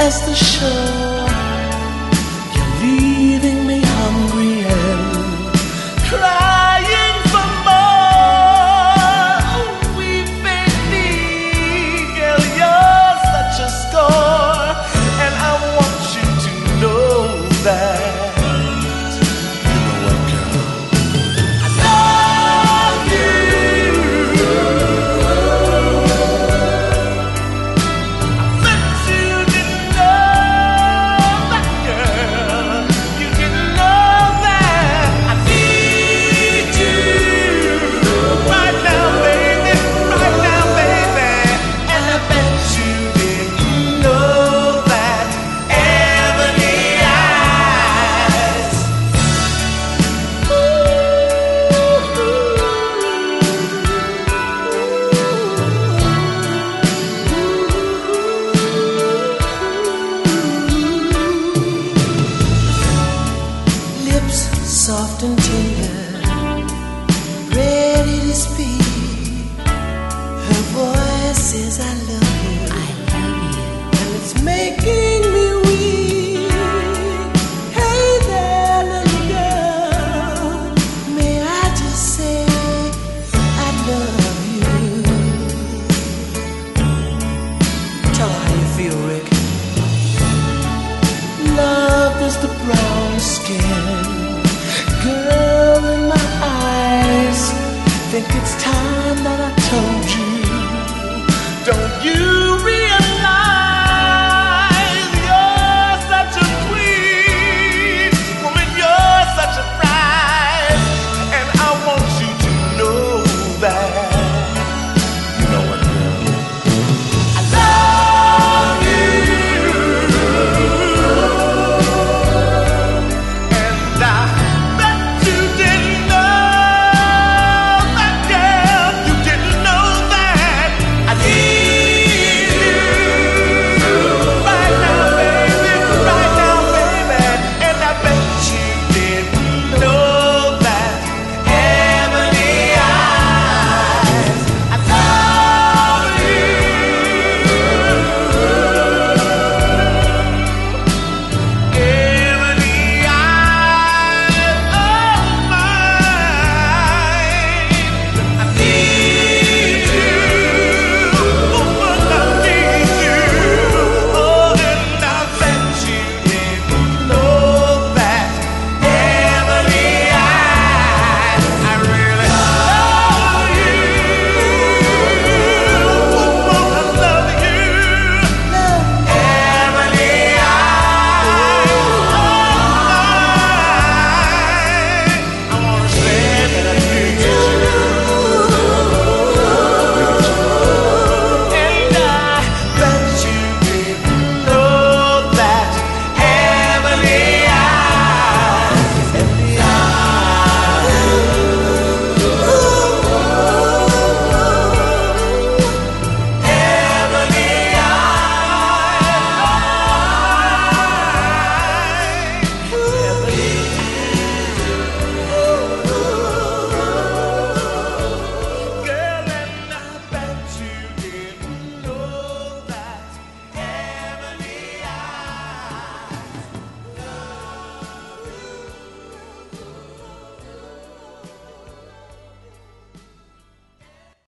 as the shore. You're leaving me hungry and crying for more. Oh, weeping me, girl, you're such a score, and I want you to know that. Soft and tender, ready to speak. Her voice says, I love you, I love you, and it's making me weak. Hey there, little girl, may I just say I love you. Tell her how you feel, Rick. Love is the brown skin, girl in my eyes. Think it's time that I told you. Don't you